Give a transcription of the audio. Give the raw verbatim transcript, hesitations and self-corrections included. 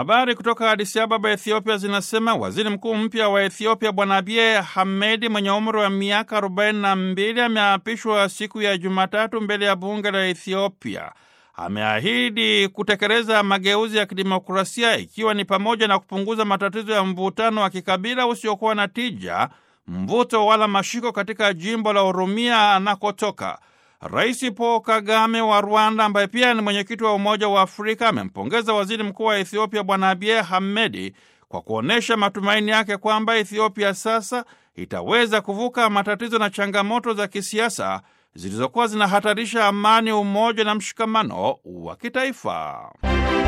Habari kutoka Addis Ababa, Ethiopia zinasema waziri mkuu mpya wa Ethiopia Bwana Abiy Ahmed mwenye umri wa miaka arobaini na mbili ameapishwa siku ya Jumatatu mbele ya bunge la Ethiopia. Ameahidi kutekeleza mageuzi ya kidemokrasia ikiwa ni pamoja na kupunguza matatizo ya mvutano wa kikabila usiokuwa na tija, mvuto wala mashiko katika jimbo la Oromia anakotoka. Rais Paul Kagame wa Rwanda, ambaye pia ni mwenyekiti wa Umoja wa Afrika, amempongeza waziri mkuu wa Ethiopia Bwana Abiy Ahmed kwa kuonesha matumaini yake kwamba Ethiopia sasa itaweza kuvuka matatizo na changamoto za kisiasa zilizokuwa zinahatarisha amani, umoja na mshikamano wa kitaifa.